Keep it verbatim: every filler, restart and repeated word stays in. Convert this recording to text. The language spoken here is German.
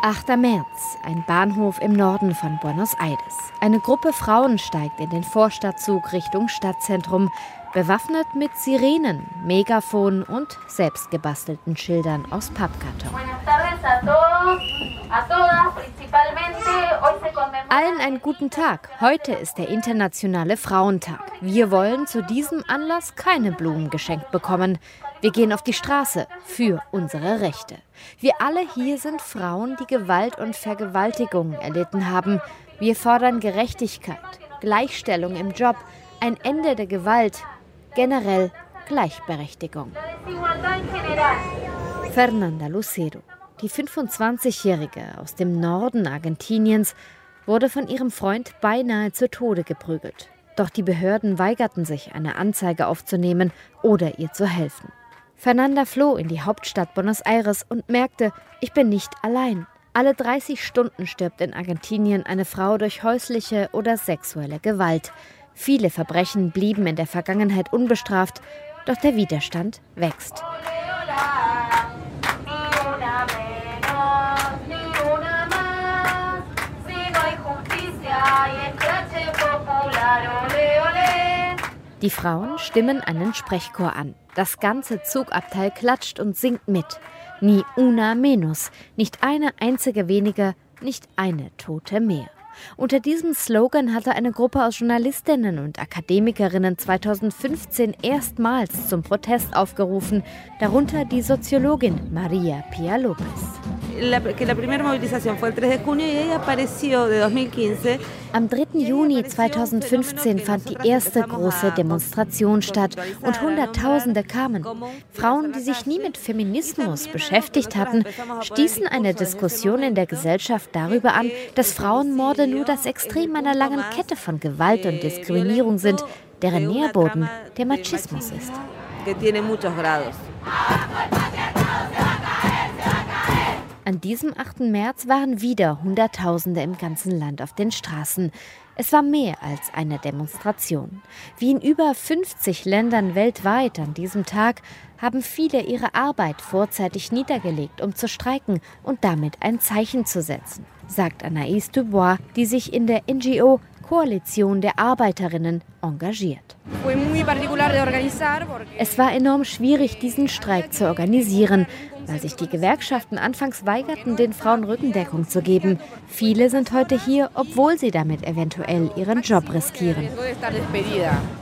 achter März, ein Bahnhof im Norden von Buenos Aires. Eine Gruppe Frauen steigt in den Vorstadtzug Richtung Stadtzentrum, bewaffnet mit Sirenen, Megafon und selbstgebastelten Schildern aus Pappkarton. Allen einen guten Tag. Heute ist der internationale Frauentag. Wir wollen zu diesem Anlass keine Blumen geschenkt bekommen. Wir gehen auf die Straße für unsere Rechte. Wir alle hier sind Frauen, die Gewalt und Vergewaltigung erlitten haben. Wir fordern Gerechtigkeit, Gleichstellung im Job, ein Ende der Gewalt, generell Gleichberechtigung. Fernanda Lucero, die fünfundzwanzigjährige aus dem Norden Argentiniens, wurde von ihrem Freund beinahe zu Tode geprügelt. Doch die Behörden weigerten sich, eine Anzeige aufzunehmen oder ihr zu helfen. Fernanda floh in die Hauptstadt Buenos Aires und merkte, ich bin nicht allein. Alle dreißig Stunden stirbt in Argentinien eine Frau durch häusliche oder sexuelle Gewalt. Viele Verbrechen blieben in der Vergangenheit unbestraft, doch der Widerstand wächst. Die Frauen stimmen einen Sprechchor an. Das ganze Zugabteil klatscht und singt mit. Ni una menos, nicht eine einzige weniger, nicht eine Tote mehr. Unter diesem Slogan hatte eine Gruppe aus Journalistinnen und Akademikerinnen zweitausendfünfzehn erstmals zum Protest aufgerufen, darunter die Soziologin Maria Pia López. Am dritten Juni zweitausendfünfzehn fand die erste große Demonstration statt und Hunderttausende kamen. Frauen, die sich nie mit Feminismus beschäftigt hatten, stießen eine Diskussion in der Gesellschaft darüber an, dass Frauenmorde nur das Extrem einer langen Kette von Gewalt und Diskriminierung sind, deren Nährboden der Machismus ist. An diesem achten März waren wieder Hunderttausende im ganzen Land auf den Straßen. Es war mehr als eine Demonstration. Wie in über fünfzig Ländern weltweit an diesem Tag haben viele ihre Arbeit vorzeitig niedergelegt, um zu streiken und damit ein Zeichen zu setzen, sagt Anaïs Dubois, die sich in der N G O Koalition der Arbeiterinnen engagiert. Es war enorm schwierig, diesen Streik zu organisieren, weil sich die Gewerkschaften anfangs weigerten, den Frauen Rückendeckung zu geben. Viele sind heute hier, obwohl sie damit eventuell ihren Job riskieren.